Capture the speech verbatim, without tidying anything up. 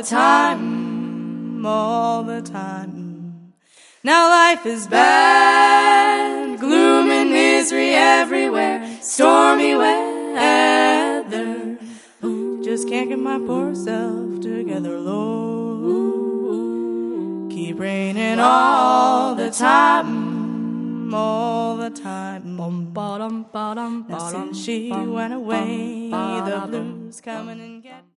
time, all the time. Now life is bad, gloom and misery everywhere, stormy weather. Just can't get my poor self together, Lord. Keep raining all the time, all the time. Now since she went away, the blues coming and getting.